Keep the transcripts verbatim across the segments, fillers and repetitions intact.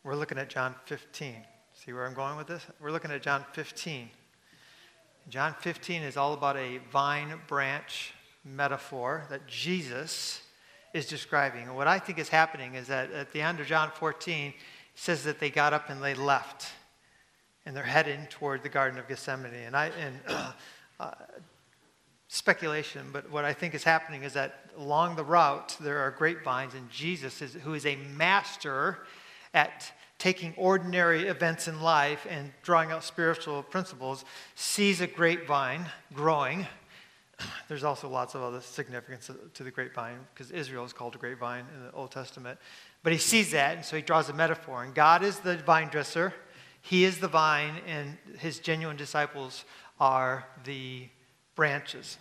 We're looking at John fifteen. See where I'm going with this? We're looking at John fifteen. John fifteen is all about a vine branch metaphor that Jesus is describing. And what I think is happening is that at the end of John fourteen, it says that they got up and they left. And they're heading toward the Garden of Gethsemane. And I and uh, uh, speculation, but what I think is happening is that along the route there are grapevines, and Jesus, is, who is a master at taking ordinary events in life and drawing out spiritual principles, sees a grapevine growing. There's also lots of other significance to the grapevine, because Israel is called a grapevine in the Old Testament. But he sees that, and so he draws a metaphor. And God is the vine dresser. He is the vine, and his genuine disciples are the branches.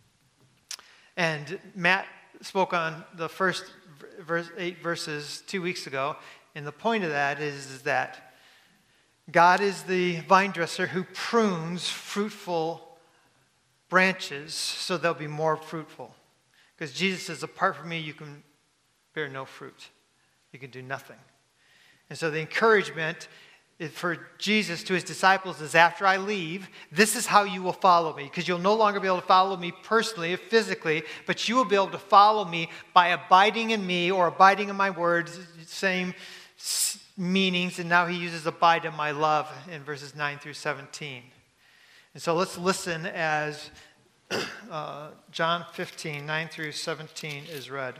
And Matt spoke on the first verse, eight verses two weeks ago, and the point of that is, is that God is the vine dresser who prunes fruitful branches so they'll be more fruitful. Because Jesus says, apart from me, you can bear no fruit. You can do nothing. And so the encouragement for Jesus to his disciples is, after I leave, this is how you will follow me. Because you'll no longer be able to follow me personally or physically, but you will be able to follow me by abiding in me or abiding in my words, same meanings. And now he uses abide in my love in verses nine through seventeen. And so let's listen as uh, John fifteen, nine through seventeen is read.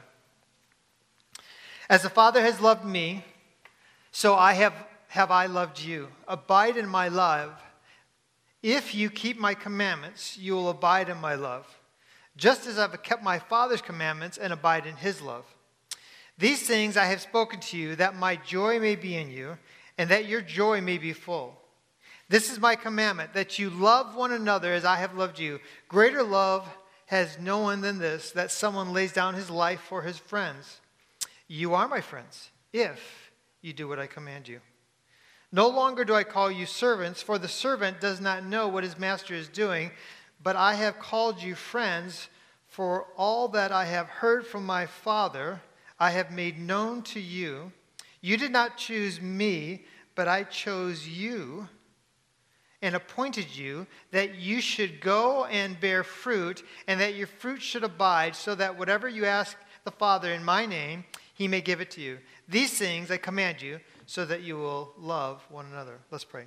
As the Father has loved me, so I have have I loved you. Abide in my love. If you keep my commandments, you will abide in my love, just as I've kept my Father's commandments and abide in his love. These things I have spoken to you, that my joy may be in you, and that your joy may be full. This is my commandment, that you love one another as I have loved you. Greater love has no one than this, that someone lays down his life for his friends. You are my friends, if you do what I command you. No longer do I call you servants, for the servant does not know what his master is doing, but I have called you friends, for all that I have heard from my Father I have made known to you. You did not choose me, but I chose you and appointed you that you should go and bear fruit, and that your fruit should abide, so that whatever you ask the Father in my name, he may give it to you. These things I command you, so that you will love one another. Let's pray.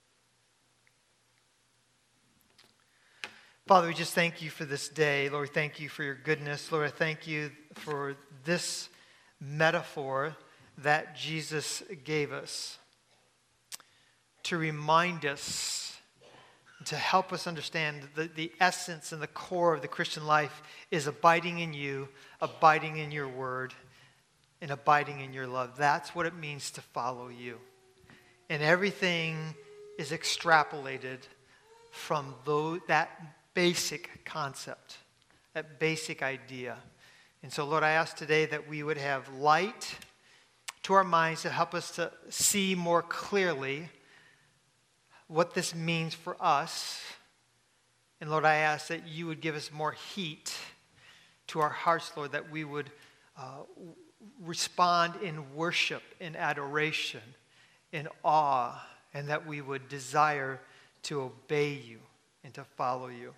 Father, we just thank you for this day. Lord, we thank you for your goodness. Lord, I thank you for this metaphor that Jesus gave us to remind us, to help us understand the, the essence and the core of the Christian life is abiding in you, abiding in your word, and abiding in your love. That's what it means to follow you. And everything is extrapolated from those, that basic concept, that basic idea. And so, Lord, I ask today that we would have light to our minds to help us to see more clearly what this means for us. And Lord, I ask that you would give us more heat to our hearts, Lord, that we would uh, respond in worship, in adoration, in awe, and that we would desire to obey you and to follow you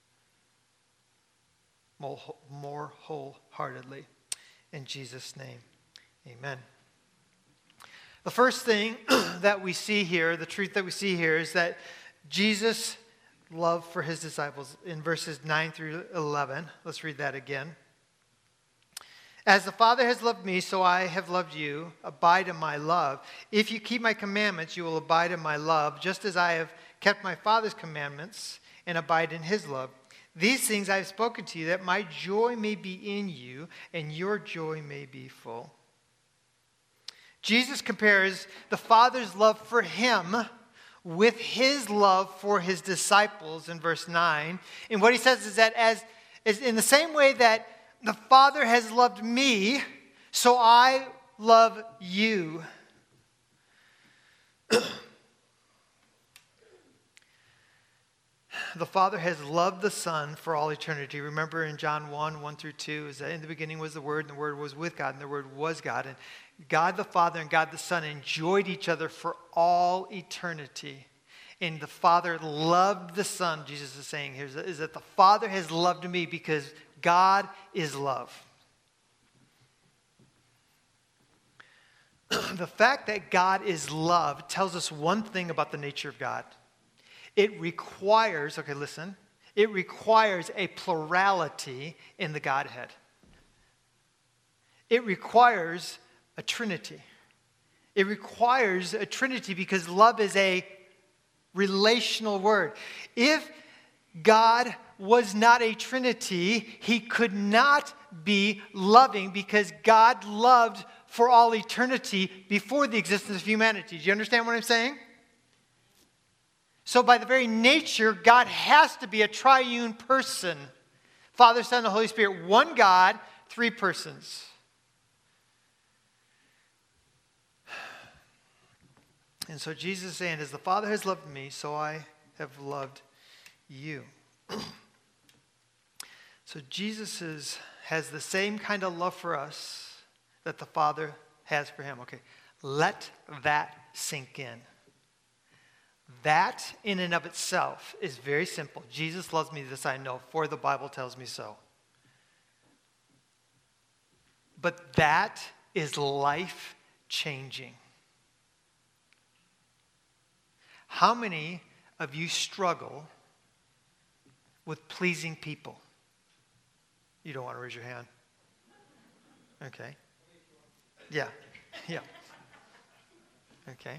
more, more wholeheartedly. In Jesus' name, amen. The first thing that we see here, the truth that we see here, is that Jesus' love for his disciples in verses nine through eleven. Let's read that again. As the Father has loved me, so I have loved you. Abide in my love. If you keep my commandments, you will abide in my love, just as I have kept my Father's commandments and abide in his love. These things I have spoken to you, that my joy may be in you and your joy may be full. Jesus compares the Father's love for him with his love for his disciples in verse nine. And what he says is that as is in the same way that the Father has loved me, so I love you. The Father has loved the Son for all eternity. Remember in John one, one through two, is that in the beginning was the Word, and the Word was with God, and the Word was God. And God the Father and God the Son enjoyed each other for all eternity. And the Father loved the Son, Jesus is saying here, is that the Father has loved me because God is love. The fact that God is love tells us one thing about the nature of God. It requires, okay, listen, it requires a plurality in the Godhead. It requires a Trinity. It requires a Trinity because love is a relational word. If God was not a Trinity, he could not be loving because God loved for all eternity before the existence of humanity. Do you understand what I'm saying? So by the very nature, God has to be a triune person. Father, Son, and the Holy Spirit, one God, three persons. And so Jesus is saying, as the Father has loved me, so I have loved you. So Jesus is, has the same kind of love for us that the Father has for him. Okay, let that sink in. That in and of itself is very simple. Jesus loves me, this I know, for the Bible tells me so. But that is life-changing. How many of you struggle with pleasing people? You don't want to raise your hand. Okay. Yeah, yeah. Okay.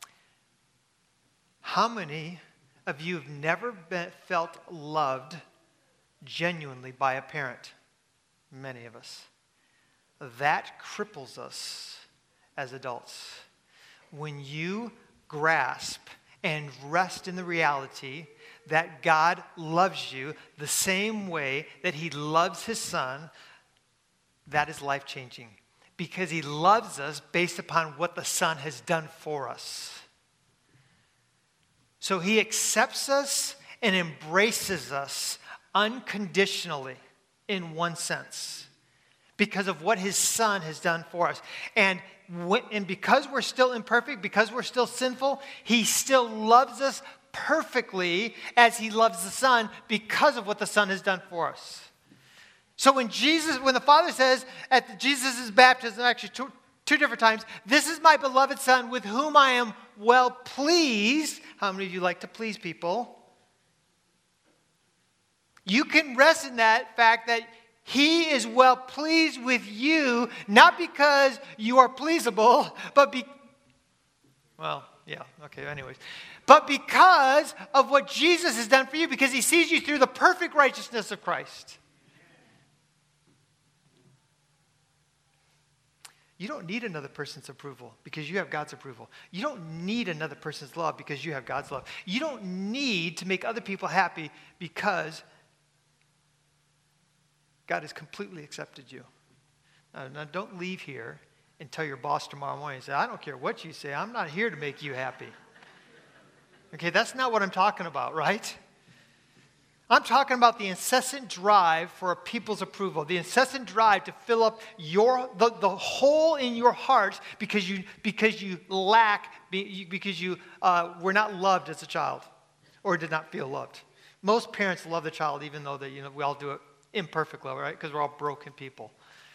How many of you have never been, felt loved genuinely by a parent? Many of us. That cripples us as adults. When you grasp and rest in the reality that God loves you the same way that he loves his Son, that is life-changing. Because he loves us based upon what the Son has done for us. So he accepts us and embraces us unconditionally in one sense. Because of what his Son has done for us. And, when, and because we're still imperfect, because we're still sinful, he still loves us perfectly as he loves the Son because of what the Son has done for us. So when Jesus, when the Father says at Jesus' baptism, actually two, two different times, this is my beloved Son with whom I am well pleased. How many of you like to please people? You can rest in that fact that he is well pleased with you, not because you are pleasable, but be, well, yeah, okay, anyways. But because of what Jesus has done for you, because he sees you through the perfect righteousness of Christ. You don't need another person's approval because you have God's approval. You don't need another person's love because you have God's love. You don't need to make other people happy because God has completely accepted you. Now, now don't leave here and tell your boss tomorrow morning and say, I don't care what you say, I'm not here to make you happy. Okay, that's not what I'm talking about, right? I'm talking about the incessant drive for a people's approval, the incessant drive to fill up your the, the hole in your heart because you because you lack because you uh, were not loved as a child or did not feel loved. Most parents love the child, even though they, you know, we all do it imperfect love, right? Because we're all broken people.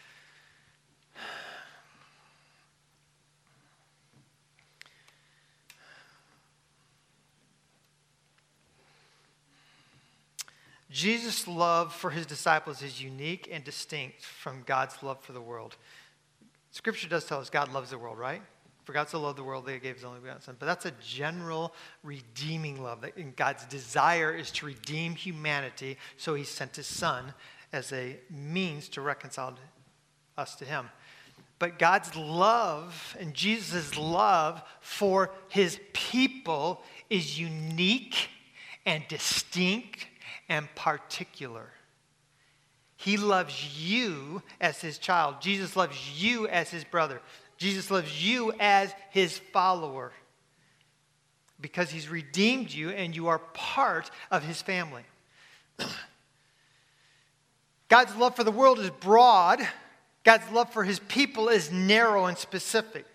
Jesus' love for his disciples is unique and distinct from God's love for the world. Scripture does tell us God loves the world, right? For God so loved the world that he gave his only begotten Son. But that's a general redeeming love. And God's desire is to redeem humanity, so he sent his Son as a means to reconcile us to him. But God's love and Jesus' love for his people is unique and distinct and particular. He loves you as his child. Jesus loves you as his brother. Jesus loves you as his follower because he's redeemed you and you are part of his family. God's love for the world is broad, God's love for his people is narrow and specific.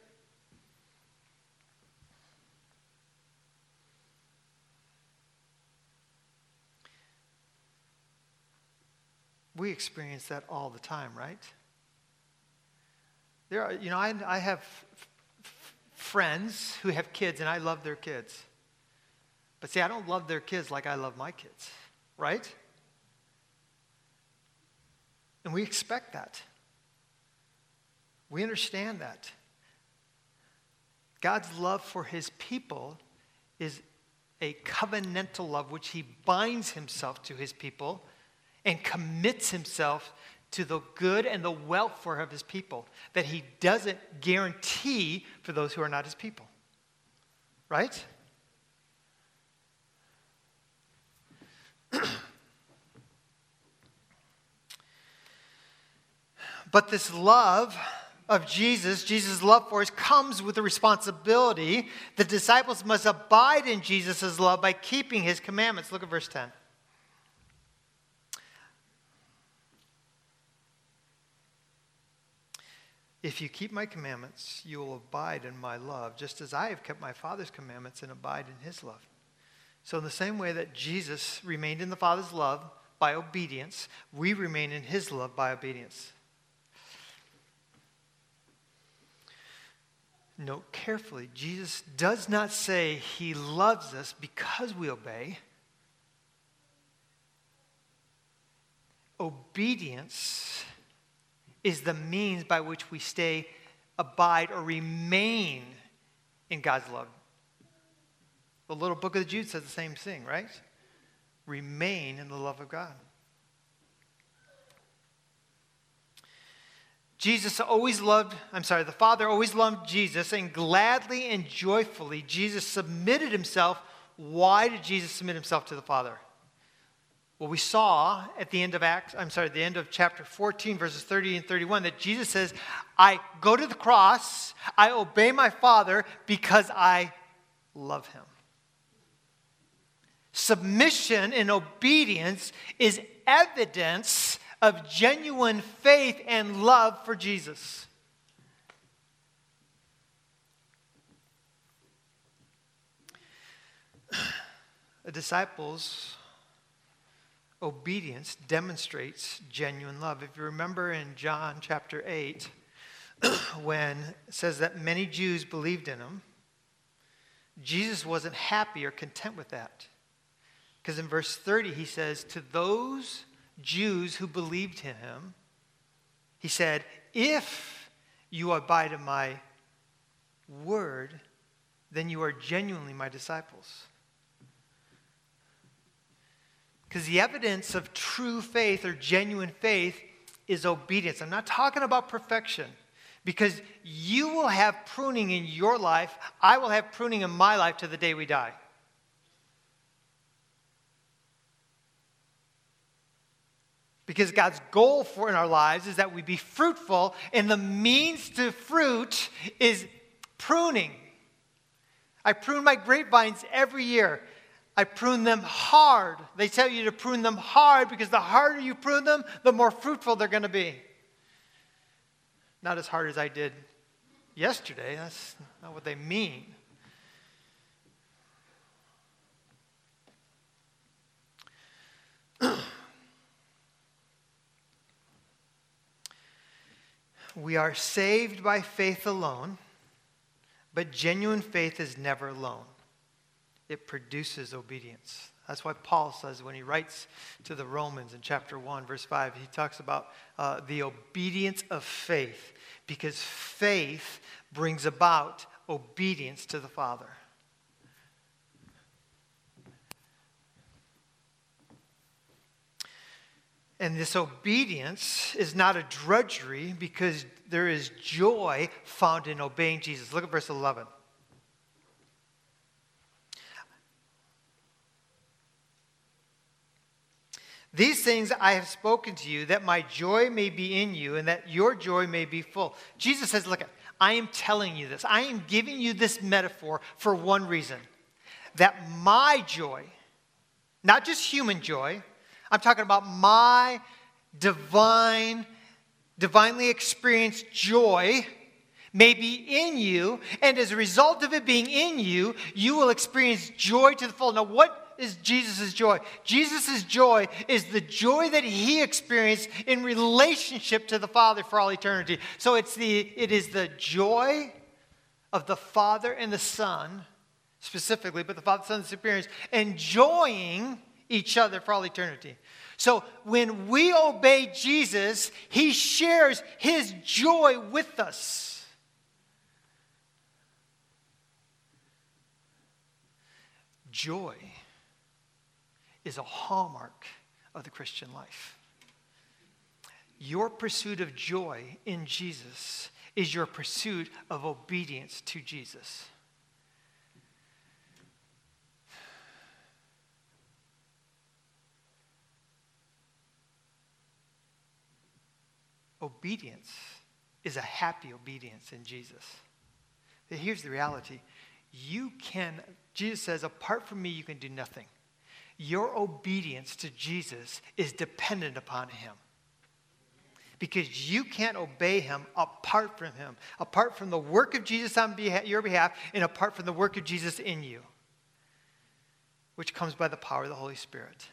We experience that all the time, right? There are, you know, I, I have f- f- friends who have kids, and I love their kids. But see, I don't love their kids like I love my kids, right? And we expect that. We understand that. God's love for his people is a covenantal love, which he binds himself to his people and commits himself to the good and the welfare of his people that he doesn't guarantee for those who are not his people. Right? But this love of Jesus, Jesus' love for us, comes with a responsibility. The disciples must abide in Jesus' love by keeping his commandments. Look at verse ten. If you keep my commandments, you will abide in my love, just as I have kept my Father's commandments and abide in his love. So in the same way that Jesus remained in the Father's love by obedience, we remain in his love by obedience. Note carefully, Jesus does not say he loves us because we obey. Obedience is the means by which we stay, abide, or remain in God's love. The little book of Jude says the same thing, right? Remain in the love of God. Jesus always loved, I'm sorry, the Father always loved Jesus, and gladly and joyfully Jesus submitted himself. Why did Jesus submit himself to the Father? Well, we saw at the end of Acts, I'm sorry, the end of chapter fourteen, verses thirty and thirty-one, that Jesus says, I go to the cross, I obey my Father because I love him. Submission and obedience is evidence of genuine faith and love for Jesus. The disciples' obedience demonstrates genuine love. If you remember in John chapter eight, when it says that many Jews believed in him, Jesus wasn't happy or content with that. Because in verse thirty, he says, to those Jews who believed in him, he said, if you abide in my word, then you are genuinely my disciples. Because the evidence of true faith or genuine faith is obedience. I'm not talking about perfection. Because you will have pruning in your life. I will have pruning in my life to the day we die. Because God's goal for in our lives is that we be fruitful, and the means to fruit is pruning. I prune my grapevines every year. I prune them hard. They tell you to prune them hard because the harder you prune them, the more fruitful they're going to be. Not as hard as I did yesterday. That's not what they mean. We are saved by faith alone, but genuine faith is never alone. It produces obedience. That's why Paul says when he writes to the Romans in chapter one, verse five, he talks about uh, the obedience of faith, because faith brings about obedience to the Father. And this obedience is not a drudgery, because there is joy found in obeying Jesus. Look at verse eleven. These things I have spoken to you, that my joy may be in you, and that your joy may be full. Jesus says, look, I am telling you this. I am giving you this metaphor for one reason. That my joy, not just human joy, I'm talking about my divine, divinely experienced joy may be in you, and as a result of it being in you, you will experience joy to the full. Now, what is Jesus' joy? Jesus' joy is the joy that he experienced in relationship to the Father for all eternity. So it's the it is the joy of the Father and the Son, specifically, but the Father, Son, and Spirit, enjoying each other for all eternity. So when we obey Jesus, he shares his joy with us. Joy is a hallmark of the Christian life. Your pursuit of joy in Jesus is your pursuit of obedience to Jesus. Obedience is a happy obedience in Jesus. Here's the reality. You can, Jesus says, apart from me, you can do nothing. Your obedience to Jesus is dependent upon him. Because you can't obey him apart from him. Apart from the work of Jesus on behalf, your behalf, and apart from the work of Jesus in you. Which comes by the power of the Holy Spirit.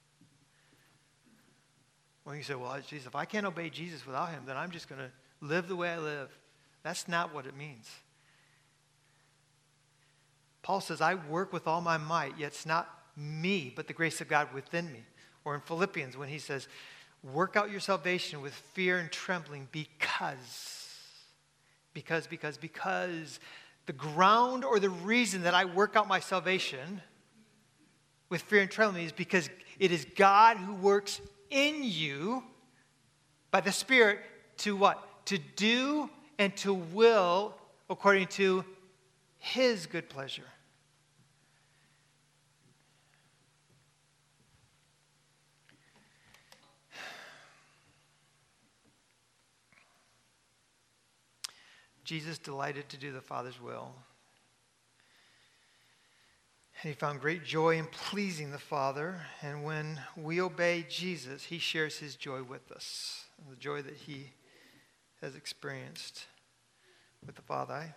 Well, you say, well, Jesus, if I can't obey Jesus without him, then I'm just going to live the way I live. That's not what it means. Paul says, I work with all my might, yet it's not me, but the grace of God within me. Or in Philippians, when he says, work out your salvation with fear and trembling because, because, because, because the ground or the reason that I work out my salvation with fear and trembling is because it is God who works in you by the Spirit to what? To do and to will according to his good pleasure. Jesus delighted to do the Father's will. And he found great joy in pleasing the Father. And when we obey Jesus, he shares his joy with us. The joy that he has experienced with the Father. I,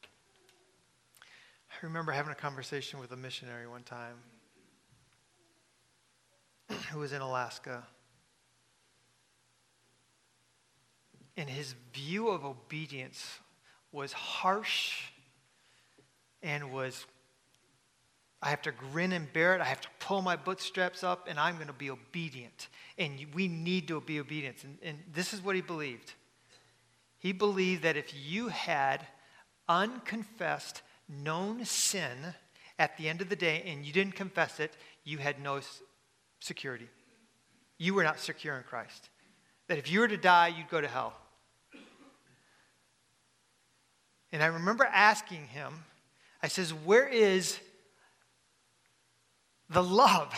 I remember having a conversation with a missionary one time who was in Alaska. And his view of obedience was harsh and was, I have to grin and bear it. I have to pull my bootstraps up, and I'm going to be obedient. And we need to be obedient. And, and this is what he believed. He believed that if you had unconfessed, known sin at the end of the day, and you didn't confess it, you had no security. You were not secure in Christ. That if you were to die, you'd go to hell. And I remember asking him, I says, where is the love?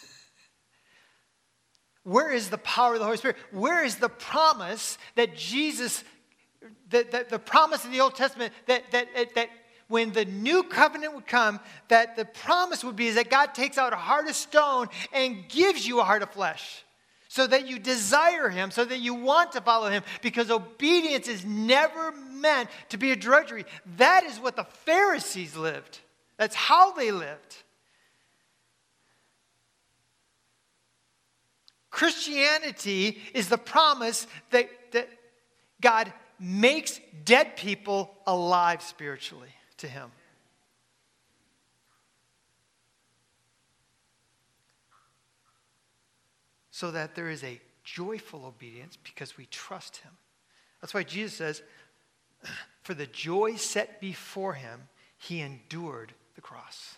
Where is the power of the Holy Spirit? Where is the promise that Jesus, that, that the promise in the Old Testament that, that, that when the new covenant would come, that the promise would be is that God takes out a heart of stone and gives you a heart of flesh. So that you desire him, so that you want to follow him. Because obedience is never meant to be a drudgery. That is what the Pharisees lived. That's how they lived. Christianity is the promise that, that God makes dead people alive spiritually to him. So that there is a joyful obedience because we trust him. That's why Jesus says, for the joy set before him, he endured the cross.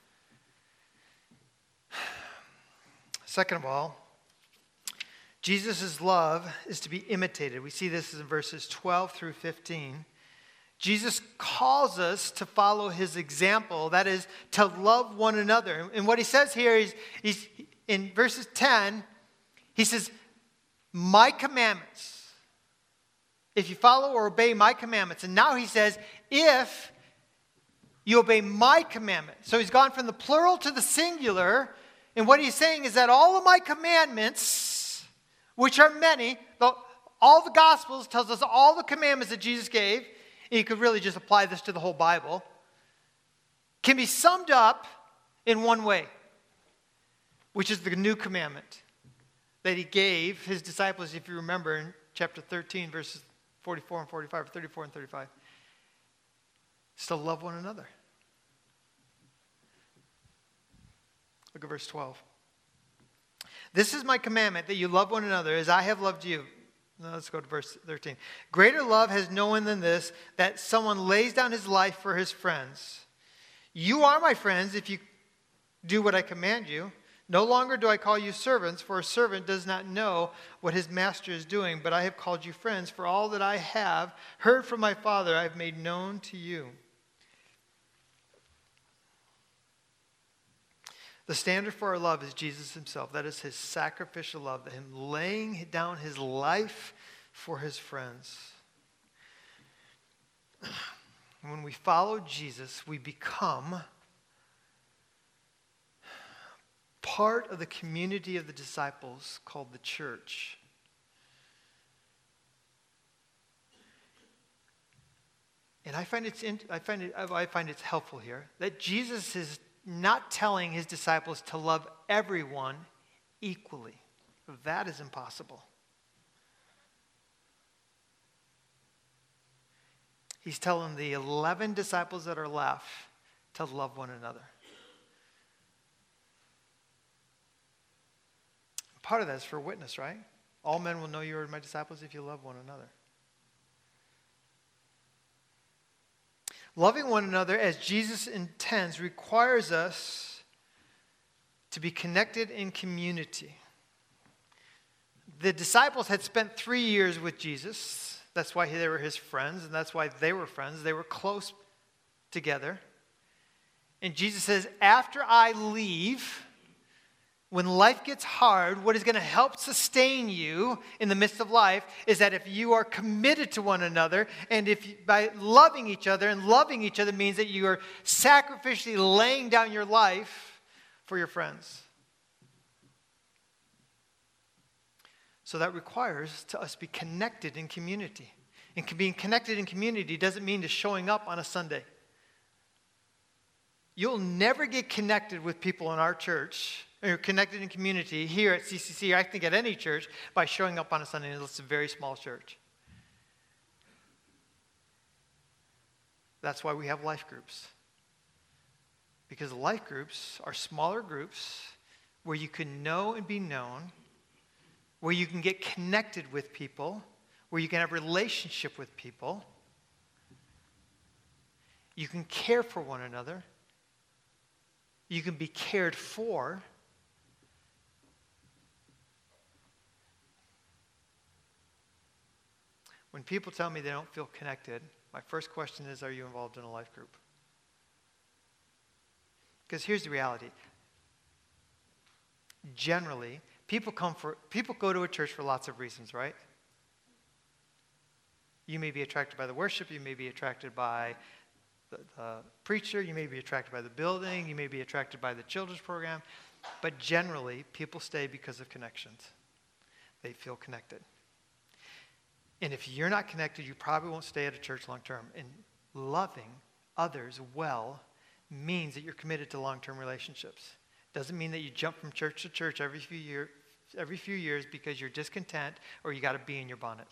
Second of all, Jesus' love is to be imitated. We see this in verses twelve through fifteen. Jesus calls us to follow his example, that is, to love one another. And what he says here is, he's, in verses ten, he says, my commandments, if you follow or obey my commandments. And now he says, if you obey my commandments. So he's gone from the plural to the singular. And what he's saying is that all of my commandments, which are many, all the Gospels, tells us all the commandments that Jesus gave, and you could really just apply this to the whole Bible, can be summed up in one way, which is the new commandment that he gave his disciples, if you remember, in chapter thirteen, verses forty-four and forty-five, or thirty-four and thirty-five. It's to love one another. Look at verse twelve. This is my commandment, that you love one another as I have loved you. Now let's go to verse thirteen. Greater love has no one than this, that someone lays down his life for his friends. You are my friends if you do what I command you. No longer do I call you servants, for a servant does not know what his master is doing, but I have called you friends, for all that I have heard from my Father I have made known to you. The standard for our love is Jesus himself. That is his sacrificial love, that him laying down his life for his friends. When we follow Jesus, we become part of the community of the disciples called the church. And I find it's in, I find it I find it's helpful here that Jesus is not telling his disciples to love everyone equally. That is impossible. He's telling the eleven disciples that are left to love one another. Part of that is for witness, right? All men will know you are my disciples if you love one another. Loving one another as Jesus intends requires us to be connected in community. The disciples had spent three years with Jesus. That's why they were his friends, and that's why they were friends. They were close together. And Jesus says, after I leave, when life gets hard, what is going to help sustain you in the midst of life is that if you are committed to one another, and if you, by loving each other, and loving each other means that you are sacrificially laying down your life for your friends. So that requires to us be connected in community. And being connected in community doesn't mean just showing up on a Sunday. You'll never get connected with people in our church, or connected in community here at C C C, or I think at any church, by showing up on a Sunday. It's a very small church. That's why we have life groups. Because life groups are smaller groups where you can know and be known, where you can get connected with people, where you can have relationship with people. You can care for one another. You can be cared for. When people tell me they don't feel connected, my first question is, are you involved in a life group? Because here's the reality. Generally, people come for people go to a church for lots of reasons, right? You may be attracted by the worship, you may be attracted by the, the preacher, you may be attracted by the building, you may be attracted by the children's program, but generally, people stay because of connections. They feel connected. And if you're not connected, you probably won't stay at a church long term. And loving others well means that you're committed to long-term relationships. Doesn't mean that you jump from church to church every few year, every few years because you're discontent or you got to be in your bonnet.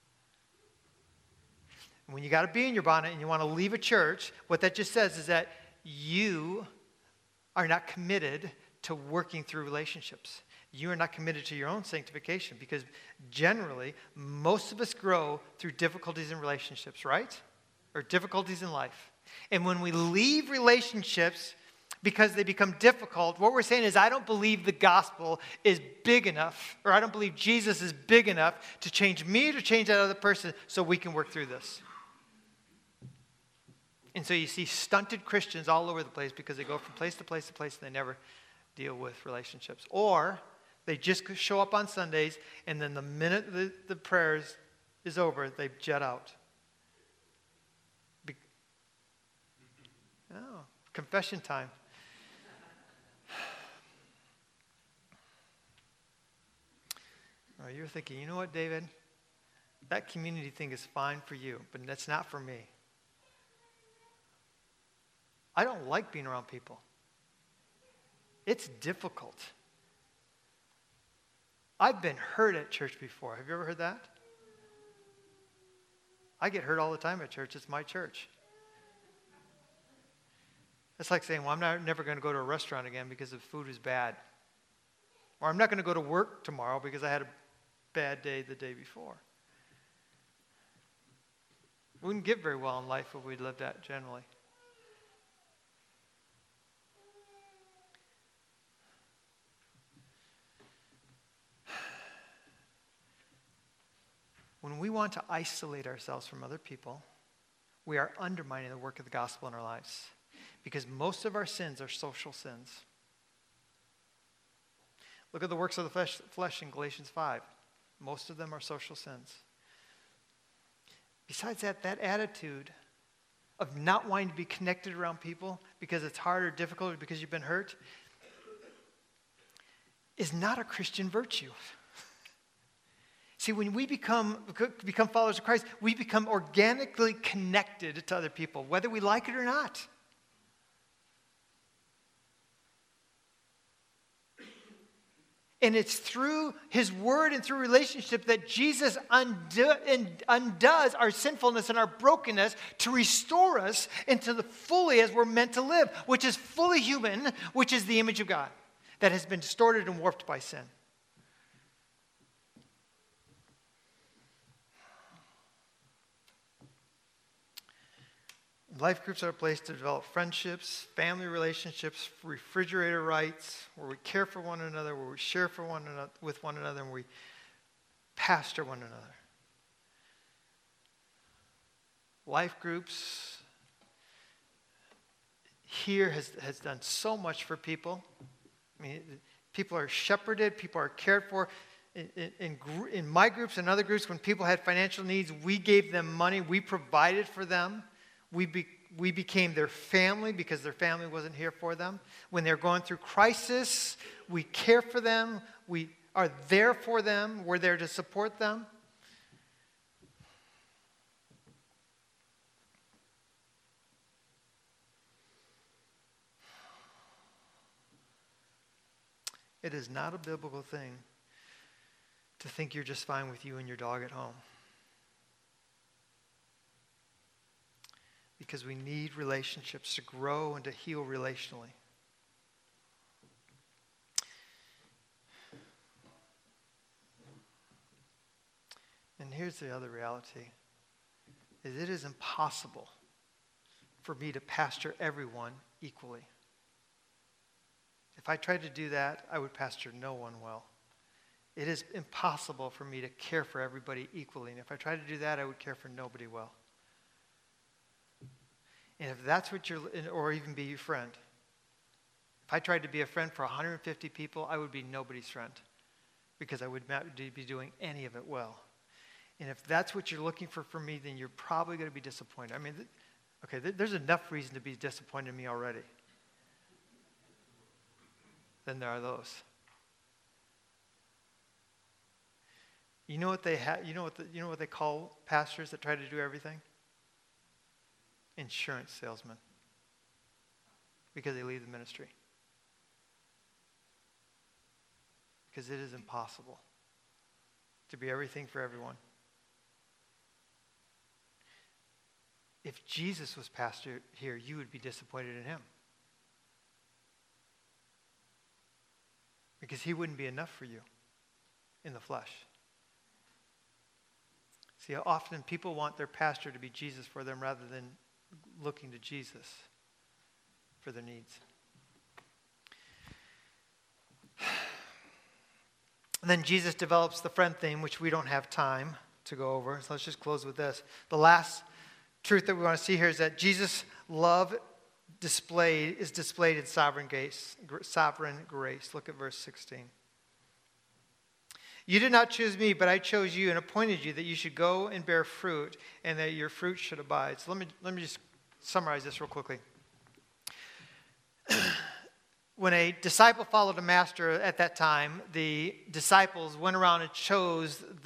And when you got to be in your bonnet and you want to leave a church, what that just says is that you are not committed to working through relationships. You are not committed to your own sanctification, because generally, most of us grow through difficulties in relationships, right? Or difficulties in life. And when we leave relationships because they become difficult, what we're saying is, I don't believe the gospel is big enough, or I don't believe Jesus is big enough to change me or to change that other person so we can work through this. And so you see stunted Christians all over the place because they go from place to place to place and they never deal with relationships. Or they just show up on Sundays, and then the minute the, the prayers is over, they jet out. Be- oh, confession time. Oh, you're thinking, you know what, David? That community thing is fine for you, but that's not for me. I don't like being around people. It's difficult. I've been hurt at church before. Have you ever heard that? I get hurt all the time at church. It's my church. It's like saying, well, I'm not, never going to go to a restaurant again because the food is bad. Or I'm not going to go to work tomorrow because I had a bad day the day before. We wouldn't get very well in life if we lived that generally. When we want to isolate ourselves from other people, we are undermining the work of the gospel in our lives. Because most of our sins are social sins. Look at the works of the flesh, flesh in Galatians five. Most of them are social sins. Besides that, that attitude of not wanting to be connected around people because it's hard or difficult or because you've been hurt is not a Christian virtue. See, when we become, become followers of Christ, we become organically connected to other people, whether we like it or not. And it's through his word and through relationship that Jesus undo, undoes our sinfulness and our brokenness to restore us into the fully as we're meant to live, which is fully human, which is the image of God that has been distorted and warped by sin. Life groups are a place to develop friendships, family relationships, refrigerator rights, where we care for one another, where we share for one another, with one another, and we pastor one another. Life groups here has, has done so much for people. I mean, people are shepherded, people are cared for. In, in, in my groups and other groups, when people had financial needs, we gave them money, we provided for them. We, be, we became their family because their family wasn't here for them. When they're going through crisis, we care for them. We are there for them. We're there to support them. It is not a biblical thing to think you're just fine with you and your dog at home. Because we need relationships to grow and to heal relationally. And here's the other reality, is it is impossible for me to pastor everyone equally. If I tried to do that, I would pastor no one well. It is impossible for me to care for everybody equally. And if I tried to do that, I would care for nobody well. And if that's what you're, or even be your friend. If I tried to be a friend for one hundred fifty people, I would be nobody's friend because I would not be doing any of it well. And if that's what you're looking for from me, then you're probably going to be disappointed. I mean, okay, there's enough reason to be disappointed in me already. Then there are those. You know what they ha- You know what the, you know what they call pastors that try to do everything? Insurance salesmen, because they leave the ministry. Because it is impossible to be everything for everyone. If Jesus was pastor here, you would be disappointed in him. Because he wouldn't be enough for you in the flesh. See, often people want their pastor to be Jesus for them rather than looking to Jesus for their needs. And then Jesus develops the friend theme, which we don't have time to go over. So let's just close with this. The last truth that we want to see here is that Jesus' love displayed is displayed in sovereign grace. Sovereign grace. Look at verse sixteen. You did not choose me, but I chose you and appointed you that you should go and bear fruit and that your fruit should abide. So let me, let me just summarize this real quickly. When a disciple followed a master at that time, the disciples went around and chose the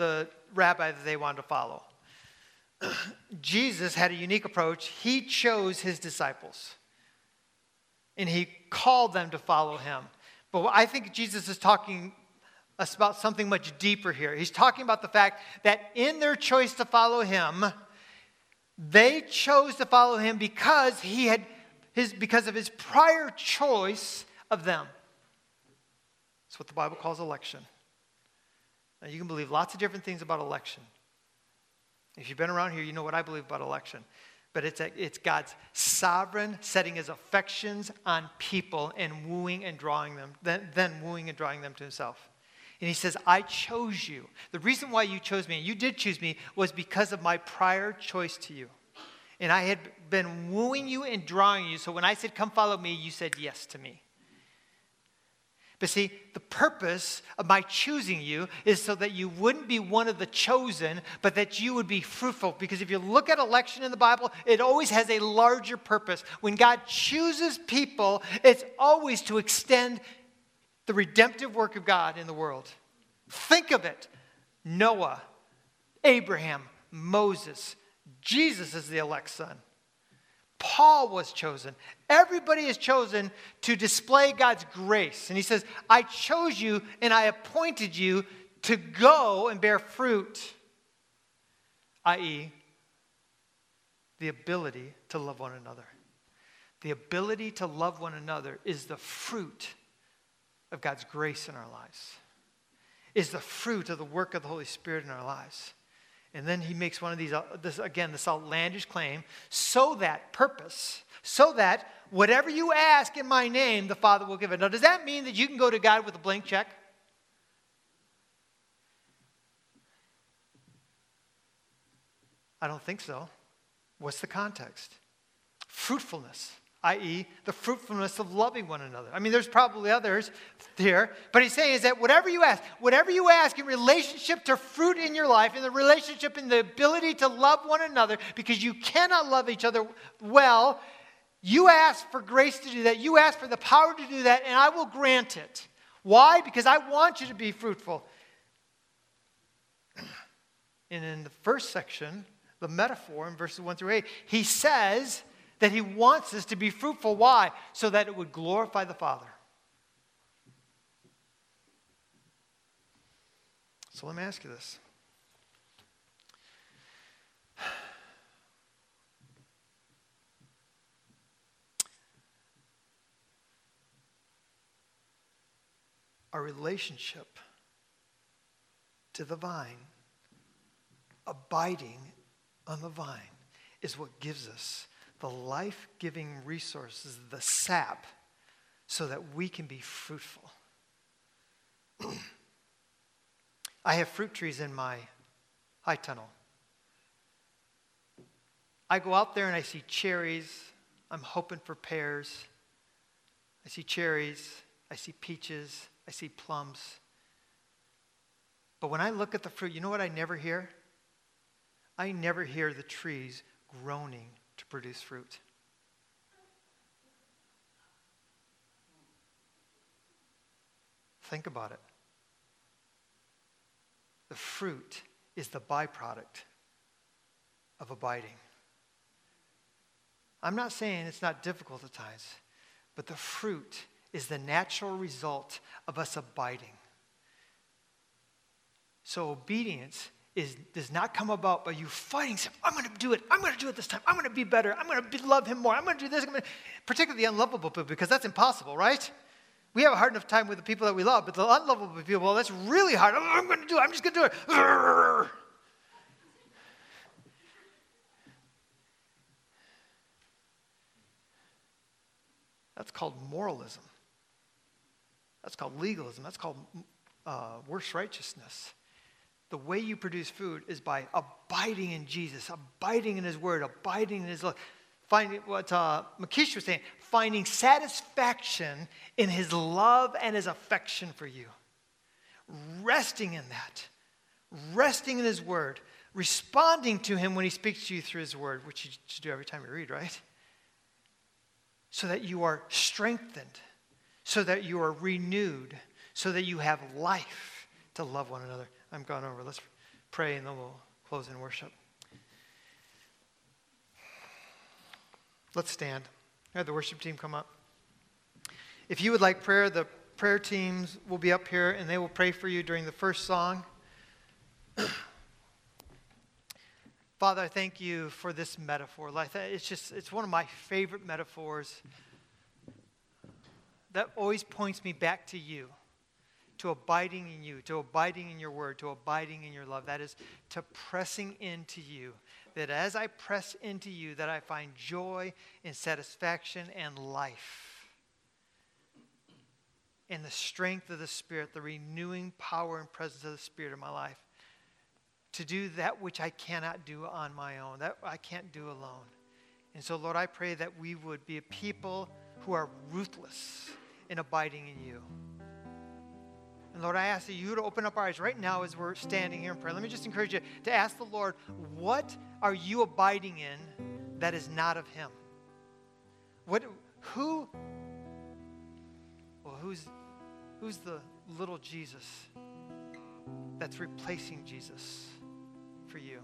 rabbi that they wanted to follow. Jesus had a unique approach. He chose his disciples, and he called them to follow him. But I think Jesus is talking about something much deeper here. He's talking about the fact that in their choice to follow him, they chose to follow him because he had his because of his prior choice of them. That's what the Bible calls election. Now, you can believe lots of different things about election. If you've been around here, you know what I believe about election. But it's, a, it's God's sovereign setting his affections on people and wooing and drawing them, then, then wooing and drawing them to himself. And he says, I chose you. The reason why you chose me, and you did choose me, was because of my prior choice to you. And I had been wooing you and drawing you, so when I said, come follow me, you said yes to me. But see, the purpose of my choosing you is so that you wouldn't be one of the chosen, but that you would be fruitful. Because if you look at election in the Bible, it always has a larger purpose. When God chooses people, it's always to extend the redemptive work of God in the world. Think of it. Noah, Abraham, Moses. Jesus is the elect son. Paul was chosen. Everybody is chosen to display God's grace. And he says, I chose you and I appointed you to go and bear fruit, that is, the ability to love one another. The ability to love one another is the fruit of God's grace in our lives, is the fruit of the work of the Holy Spirit in our lives. And then he makes one of these, uh, this, again, this outlandish claim, so that, purpose, so that whatever you ask in my name, the Father will give it. Now, does that mean that you can go to God with a blank check? I don't think so. What's the context? Fruitfulness, that is the fruitfulness of loving one another. I mean, there's probably others here, but he's saying is that whatever you ask, whatever you ask in relationship to fruit in your life, in the relationship, in the ability to love one another, because you cannot love each other well, you ask for grace to do that. You ask for the power to do that, and I will grant it. Why? Because I want you to be fruitful. And in the first section, the metaphor in verses one through eight, he says that he wants us to be fruitful. Why? So that it would glorify the Father. So let me ask you this. Our relationship to the vine, abiding on the vine, is what gives us the life-giving resources, the sap, so that we can be fruitful. I have fruit trees in my high tunnel. I go out there and I see cherries. I'm hoping for pears. I see cherries. I see peaches. I see plums. But when I look at the fruit, you know what I never hear? I never hear the trees groaning to produce fruit. Think about it. The fruit is the byproduct of abiding. I'm not saying it's not difficult at times, but the fruit is the natural result of us abiding. So obedience is does not come about by you fighting. I'm going to do it. I'm going to do it this time. I'm going to be better. I'm going to love him more. I'm going to do this. I'm going to, particularly the unlovable people, because that's impossible, right? We have a hard enough time with the people that we love, but the unlovable people, well, that's really hard. Oh, I'm going to do it. I'm just going to do it. That's called moralism. That's called legalism. That's called uh, works righteousness. The way you produce food is by abiding in Jesus, abiding in his word, abiding in his love. Finding what uh, Makish was saying, finding satisfaction in his love and his affection for you. Resting in that. Resting in his word. Responding to him when he speaks to you through his word, which you should do every time you read, right? So that you are strengthened. So that you are renewed. So that you have life to love one another. I'm gone over. Let's pray and then we'll close in worship. Let's stand. Have the worship team come up. If you would like prayer, the prayer teams will be up here and they will pray for you during the first song. Father, I thank you for this metaphor. Like it's just, it's one of my favorite metaphors that always points me back to you, to abiding in you, to abiding in your word, to abiding in your love. That is to pressing into you. That as I press into you, that I find joy and satisfaction and life. And the strength of the Spirit, the renewing power and presence of the Spirit in my life. To do that which I cannot do on my own, that I can't do alone. And so, Lord, I pray that we would be a people who are ruthless in abiding in you. And Lord, I ask that you to open up our eyes right now as we're standing here in prayer. Let me just encourage you to ask the Lord, what are you abiding in that is not of him? What, who, well, who's, who's the little Jesus that's replacing Jesus for you?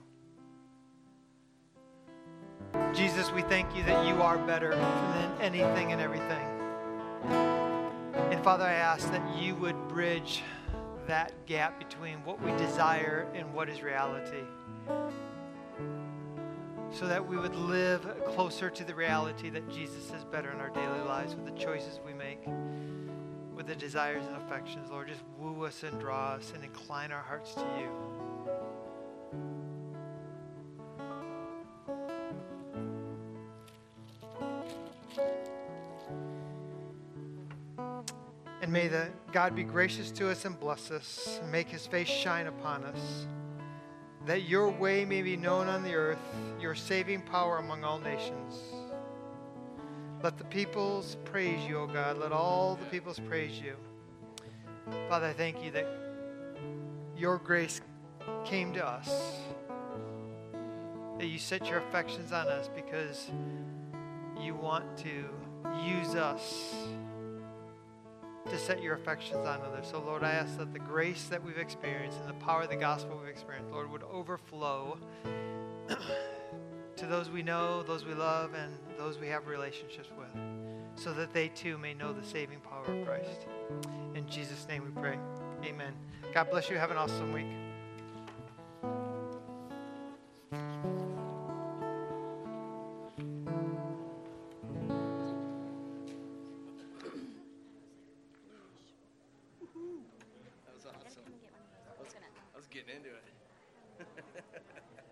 Jesus, we thank you that you are better than anything and everything. And Father, I ask that you would bridge that gap between what we desire and what is reality, so that we would live closer to the reality that Jesus is better in our daily lives with the choices we make, with the desires and affections. Lord, just woo us and draw us and incline our hearts to you. And may the God be gracious to us and bless us, and make his face shine upon us, that your way may be known on the earth, your saving power among all nations. Let the peoples praise you, O God. Let all the peoples praise you. Father, I thank you that your grace came to us, that you set your affections on us because you want to use us to set your affections on others. So, Lord, I ask that the grace that we've experienced and the power of the gospel we've experienced, Lord, would overflow to those we know, those we love, and those we have relationships with, so that they too may know the saving power of Christ. In Jesus' name we pray. Amen. God bless you. Have an awesome week. Getting into it.